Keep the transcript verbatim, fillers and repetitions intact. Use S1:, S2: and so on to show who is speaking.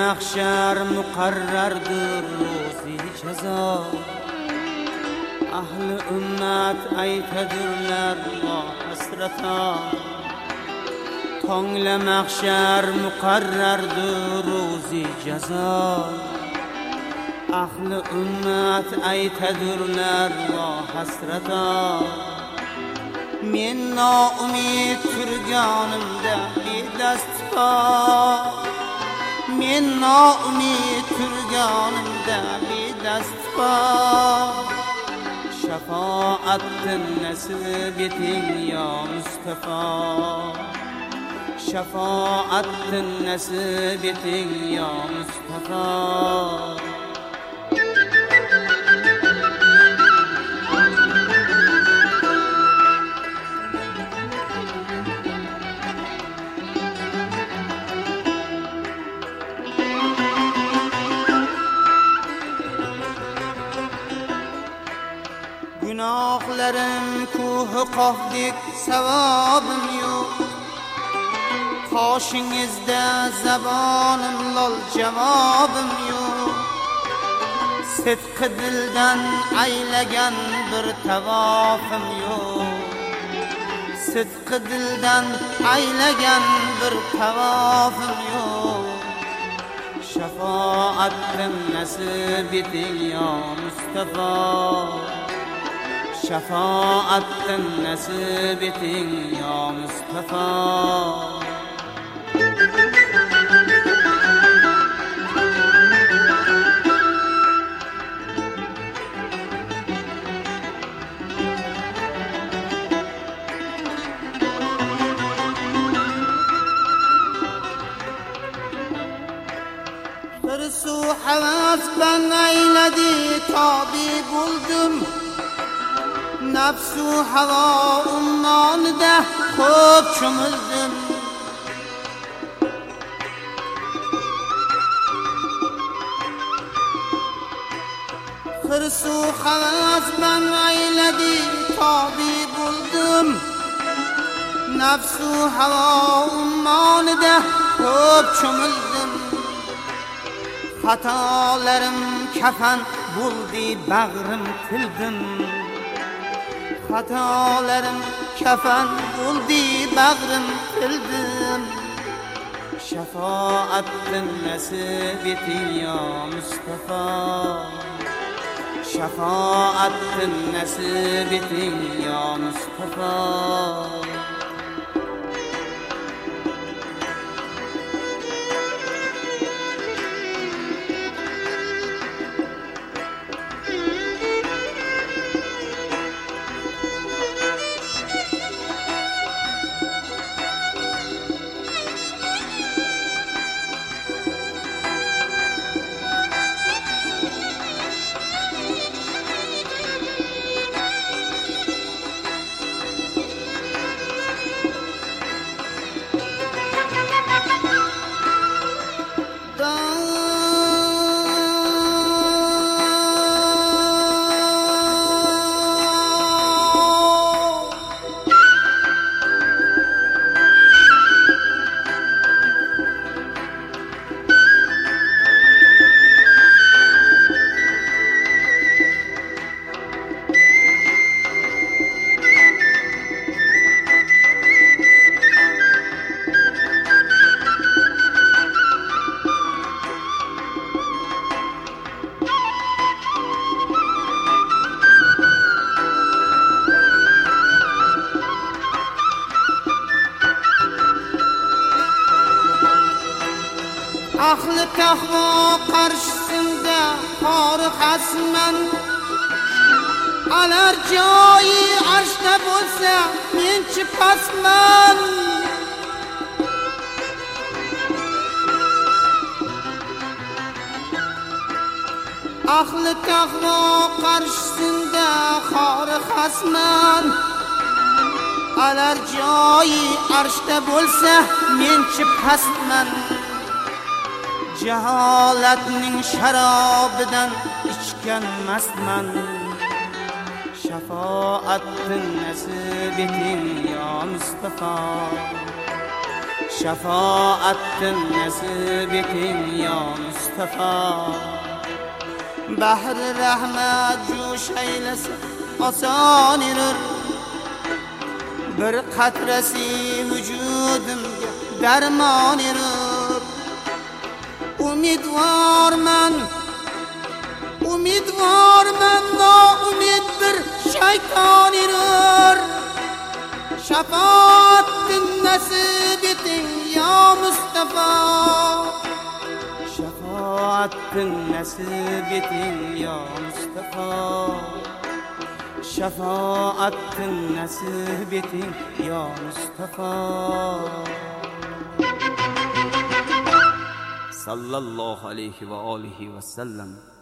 S1: محشر مقررdir ro'zi jazo. Ahli ummat aytadirlar va hasrata. Tongla mahshar muqarrardir ro'zi jazo. Ahli ummat aytadirlar va hasrata. Men noumid turganimda bedast pa. Men noumid turganimda bedast pa. Shafoatni nasib eting ya Mustafa. Shafoatni nasib eting ya Mustafa. Günahlarım kuhu qofdek savobim yo'q. Qoshingizda zabonim lol javobim yo'q. Sidqi dildan aylagan bir tavofim yo'q. Sidqi dildan aylagan bir tavofim yo'q. Shafoatni nasib eting ya Mustafa. Shafoatni nasib eting ya Mustafa. Hırsu havas ben eyledi tabi buldum. Nafsu hava ummanida ko'p cho'mildim. Hırsu havas ben eyledi tabi buldum. Nafsu hava ummanida ko'p cho'mildim. Xatolarim kafan buldi bag'rim tildim. Xatolarim kafan buldi bag'rim tildim. Shafoatni nasib eting ya Mustafa. Shafoatni nasib eting ya Mustafa. Ahli taqvo qarshisida qori xasman. Alar joyi arshda bo'lsa menchi pasman. Ahli taqvo qarshisida qori xasman. Alar joyi arshda bo'lsa menchi pasman. Jaholatning sharobidan ichgan mastman. Shafoatni nasib eting ya Mustafa. shafoattin nasib eting yo Mustafa. Bahri rahmat jo'sh aylasa oson yurur, bir qatrasi vujudimga darmon yurur. Umidvorman, umidvorman, noumid bir shayton yurur. Shafoattin nasib eting yo Mustafa. Shafoattin nasib eting yo Mustafa. Shafoattin nasib eting yo Mustafa. Sallallohu alayhi va alihi va sallam.